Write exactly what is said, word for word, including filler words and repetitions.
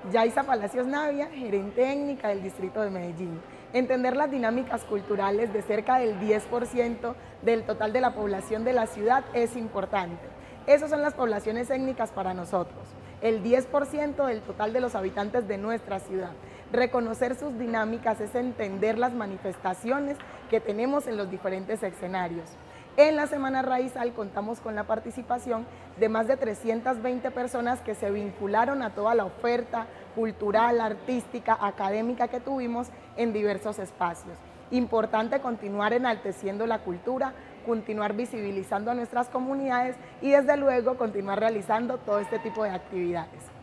Yaisa Palacios Navia, gerente técnica del Distrito de Medellín. Entender las dinámicas culturales de cerca del diez por ciento del total de la población de la ciudad es importante. Esas son las poblaciones étnicas para nosotros, el diez por ciento del total de los habitantes de nuestra ciudad. Reconocer sus dinámicas es entender las manifestaciones que tenemos en los diferentes escenarios. En la Semana Raizal contamos con la participación de más de trescientas veinte personas que se vincularon a toda la oferta cultural, artística, académica que tuvimos en diversos espacios. Importante continuar enalteciendo la cultura, continuar visibilizando a nuestras comunidades y desde luego continuar realizando todo este tipo de actividades.